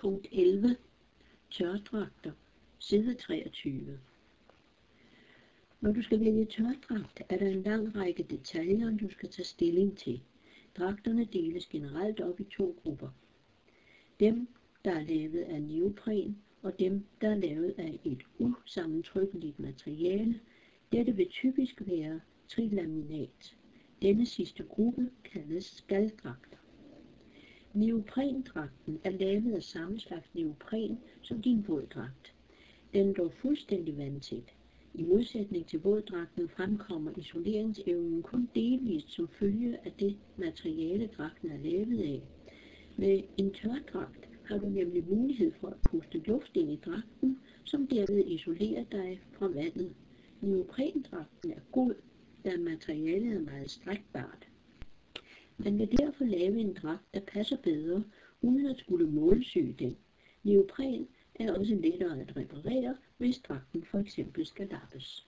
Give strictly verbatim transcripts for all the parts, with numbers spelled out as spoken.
Punkt elleve. Tørdragter. Side treogtyve. Når du skal vælge tørdragt, er der en lang række detaljer, du skal tage stilling til. Dragterne deles generelt op i to grupper. Dem, der er lavet af neopren, og dem, der er lavet af et usammentrykkeligt materiale. Dette vil typisk være trilaminat. Denne sidste gruppe kaldes skalddragter. Neoprendragten er lavet af samme slags neopren som din våddragt. Den er dog fuldstændig vandtæt. I modsætning til våddragten fremkommer isoleringsevnen kun delvist som følge af det materiale, dragten er lavet af. Med en tørdragt har du nemlig mulighed for at puste luft ind i dragten, som derved isolerer dig fra vandet. Neoprendragten er god, da materialet er meget strækbart. Man vil derfor lave en dragt, der passer bedre, uden at skulle målsy den. Neopren er også lettere at reparere, hvis dragten for eksempel skal lappes.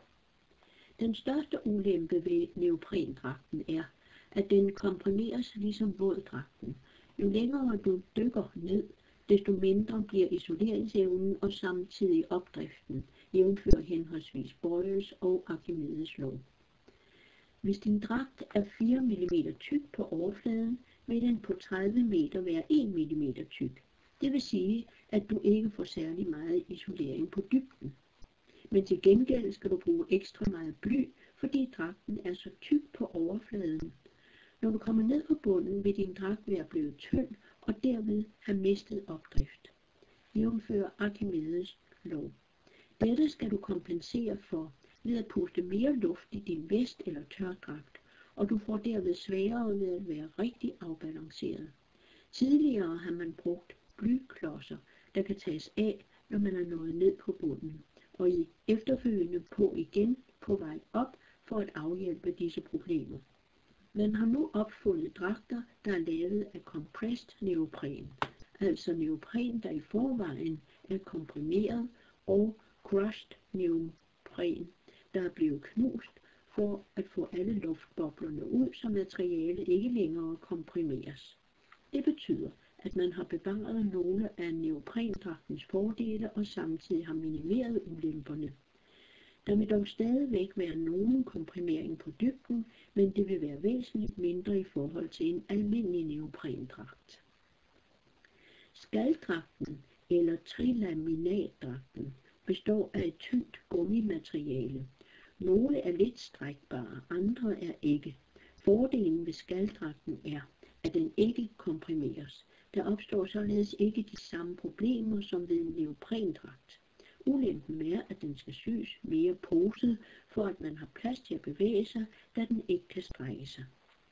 Den største ulempe ved neoprendragten er, at den komprimeres ligesom våddragten. Jo længere du dykker ned, desto mindre bliver isoleringsevnen og samtidig opdriften, jævnfør henholdsvis Boyles og Archimedes lov. Hvis din dragt er fire millimeter tyk på overfladen, vil den på tredive meter være en millimeter tyk. Det vil sige, at du ikke får særlig meget isolering på dybden. Men til gengæld skal du bruge ekstra meget bly, fordi dragten er så tyk på overfladen. Når du kommer ned på bunden, vil din dragt være blevet tynd og derved have mistet opdrift. Jævnfør Archimedes lov. Dette skal du kompensere for ved at puste mere luft i din vest eller tørdragt, og du får derved sværere ved at være rigtig afbalanceret. Tidligere har man brugt blyklodser, der kan tages af, når man er nået ned på bunden, og i efterfølgende på igen på vej op for at afhjælpe disse problemer. Man har nu opfundet dragter, der er lavet af compressed neopren, altså neopren, der i forvejen er komprimeret, og crushed neopren, der er blevet knust for at få alle luftboblerne ud, så materialet ikke længere komprimeres. Det betyder, at man har bevaret nogle af neoprendragtens fordele og samtidig har minimeret ulemperne. Der vil dog stadigvæk være nogen komprimering på dybden, men det vil være væsentligt mindre i forhold til en almindelig neoprendragt. Skalddragten eller trilaminatdragten består af et tyndt gummimateriale. Nogle er lidt strækbare, andre er ikke. Fordelen ved skalddragten er, at den ikke komprimeres. Der opstår således ikke de samme problemer som ved en neoprendragt. Ulempen er, at den skal sys mere poset, for at man har plads til at bevæge sig, da den ikke kan strække sig.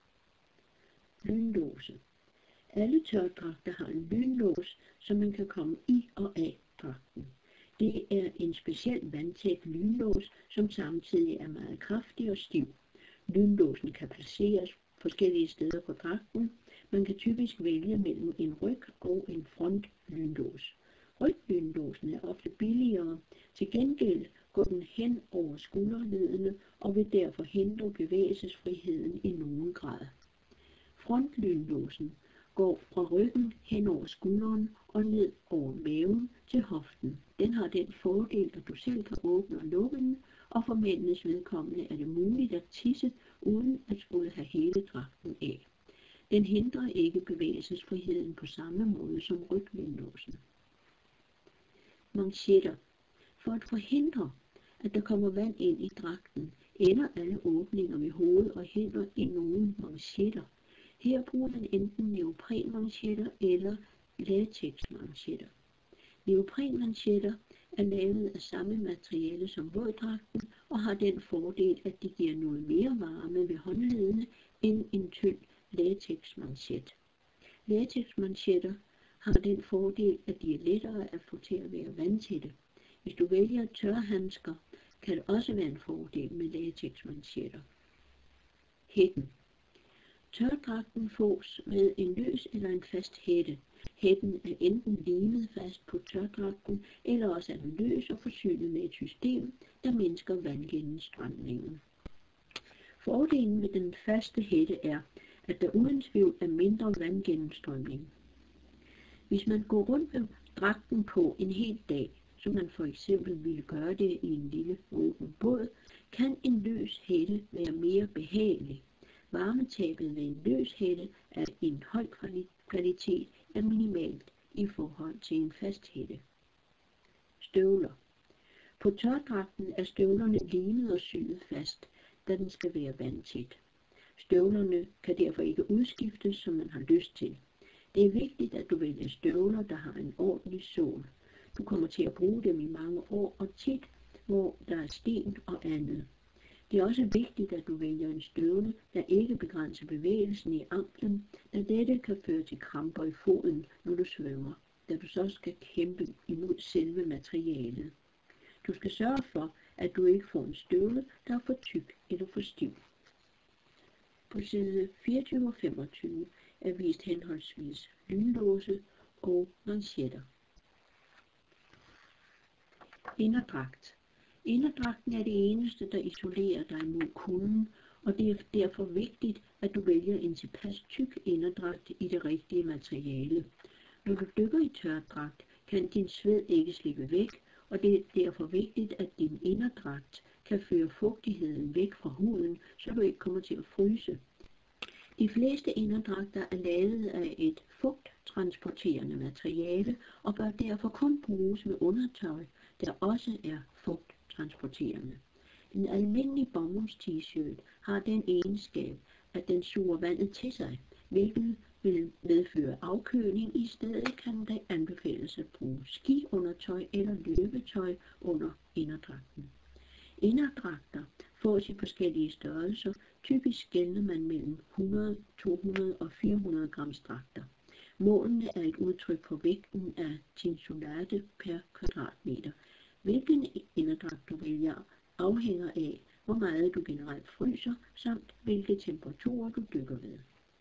Lynlåse. Alle tørdragter har en lynlås, så man kan komme i og af dragten. Det er en speciel vandtæt lynlås, som samtidig er meget kraftig og stiv. Lynlåsen kan placeres forskellige steder på dragten. Man kan typisk vælge mellem en ryg- og en frontlynlås. Ryglynlåsen er ofte billigere. Til gengæld går den hen over skulderledene og vil derfor hindre bevægelsesfriheden i nogen grad. Frontlynlåsen går fra ryggen hen over skulderen og ned over maven til hoften. Den har den fordel, at du selv kan åbne og lukke den, og for mændenes vedkommende er det muligt at tisse uden at skulle have hele dragten af. Den hindrer ikke bevægelsesfriheden på samme måde som ryglynlåsen. Manchetter. For at forhindre, at der kommer vand ind i dragten, ender alle åbninger ved hoved og hænder i nogle manchetter. Her bruger man enten neoprenmanchetter eller latexmanchetter. Neoprenmanchetter er lavet af samme materiale som våddragten og har den fordel, at de giver noget mere varme ved håndledene end en tynd latexmanchet. Latexmanchetter har den fordel, at de er lettere at få til at være vandtætte. Hvis du vælger tørhandsker, kan det også være en fordel med latexmanchetter. Hætten. Tørdragten fås med en løs eller en fast hætte. Hætten er enten limet fast på tørdragten, eller også er den løs og forsynet med et system, der mindsker vandgennemstrømningen. Fordelen ved den faste hætte er, at der uden tvivl er mindre vandgennemstrømning. Hvis man går rundt med dragten på en hel dag, som man for eksempel ville gøre det i en lille åben båd, kan en løs hætte være mere behagelig. Varmetabet ved en løs hætte af en høj kvalitet er minimalt i forhold til en fast hætte. Støvler. På tørdragten er støvlerne limet og syet fast, da den skal være vandtæt. Støvlerne kan derfor ikke udskiftes, som man har lyst til. Det er vigtigt, at du vælger støvler, der har en ordentlig sål. Du kommer til at bruge dem i mange år og tit, hvor der er sten og andet. Det er også vigtigt, at du vælger en støvle, der ikke begrænser bevægelsen i anklen, da dette kan føre til kramper i foden, når du svømmer, da du så skal kæmpe imod selve materialet. Du skal sørge for, at du ikke får en støvle, der er for tyk eller for stiv. På side fireogtyve og femogtyve er vist henholdsvis lynlåse og manchetter. Inderdragt. Inderdragten er det eneste, der isolerer dig mod kulden, og det er derfor vigtigt, at du vælger en tilpas tyk inderdragt i det rigtige materiale. Når du dykker i tørdragt, kan din sved ikke slippe væk, og det er derfor vigtigt, at din inderdragt kan føre fugtigheden væk fra huden, så du ikke kommer til at fryse. De fleste inderdragter er lavet af et fugttransporterende materiale og bør derfor kun bruges med undertøj, der også er fugttransporterende. En almindelig bomulds t-shirt har den egenskab, at den suger vandet til sig, hvilket vil medføre afkøling. I stedet kan det anbefales at bruge skiundertøj eller løbetøj under inderdragten. Inderdragter fås i forskellige størrelser. Typisk skelner man mellem hundrede, to hundrede og fire hundrede grams dragter. Målene er et udtryk for vægten af tinsolate per kvadratmeter. Hvilken inderdragt du vælger afhænger af, hvor meget du generelt fryser, samt hvilke temperaturer du dykker ved.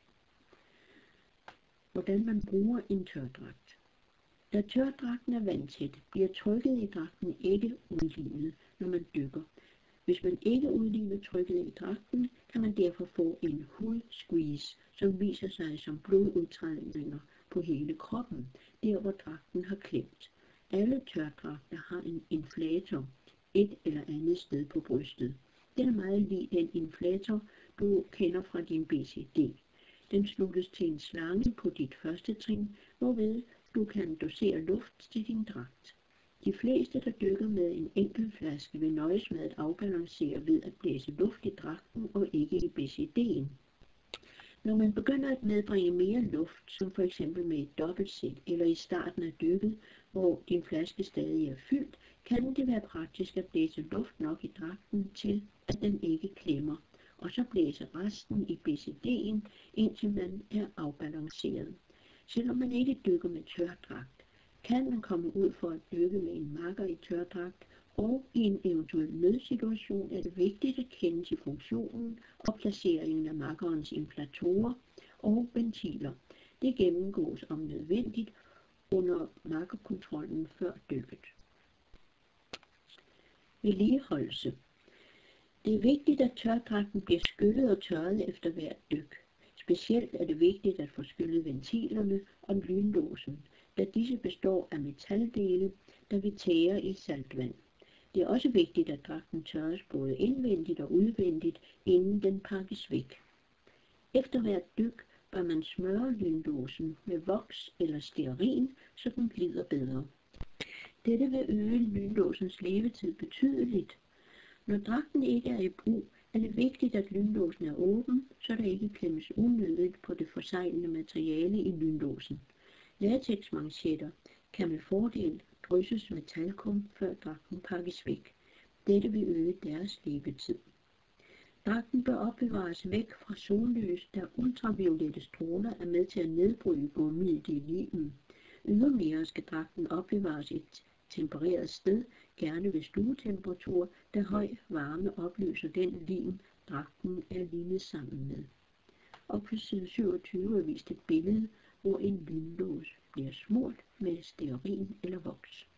Hvordan man bruger en tørdragt. Da tørdragten er vandtæt, bliver trykket i dragten ikke udlignet, når man dykker. Hvis man ikke udligner trykket i dragten, kan man derfor få en hudsqueeze, som viser sig som blodudtrædninger på hele kroppen, der hvor dragten har klemt. Alle tørdragter har en inflator et eller andet sted på brystet. Den er meget lig den inflator, du kender fra din B C D. Den sluttes til en slange på dit første trin, hvorved du kan dosere luft til din dragt. De fleste, der dykker med en enkelt flaske, vil nøjes med at afbalancere ved at blæse luft i dragten og ikke i B C D'en. Når man begynder at medbringe mere luft, som for eksempel med et dobbeltsæt eller i starten af dykket, hvor din flaske stadig er fyldt, kan det være praktisk at blæse luft nok i dragten til, at den ikke klemmer, og så blæse resten i B C D'en, indtil man er afbalanceret. Selvom man ikke dykker med tørdragt, kan man komme ud for at dykke med en makker i tørdragt, og i en eventuel nødsituation er det vigtigt at kende til funktionen og placeringen af makkerens inflatorer og ventiler. Det gennemgås om nødvendigt under makkerkontrollen før dykket. Vedligeholdelse. Det er vigtigt, at tørdragten bliver skyllet og tørret efter hvert dyk. Specielt er det vigtigt at få skyllet ventilerne og lynlåsen, da disse består af metaldele, der vil tære i saltvand. Det er også vigtigt, at dragten tørres både indvendigt og udvendigt, inden den pakkes væk. Efter hvert dyk bør man smøre lynlåsen med voks eller stearin, så den glider bedre. Dette vil øge lynlåsens levetid betydeligt. Når dragten ikke er i brug, er det vigtigt, at lynlåsen er åben, så der ikke klemmes unødigt på det forseglende materiale i lynlåsen. Latexmanchetter kan med fordel drysses med talkum, før dragten pakkes væk. Dette vil øge deres levetid. Dragten bør opbevares væk fra sollys, da ultraviolette stråler er med til at nedbryde gummiet i limen. Ydermere skal dragten opbevares et tempereret sted, gerne ved stuetemperatur, da høj varme opløser den lim, dragten er limet sammen med. Og på side syvogtyve er vist et billede, hvor en lynlås bliver smurt med stearin eller voks.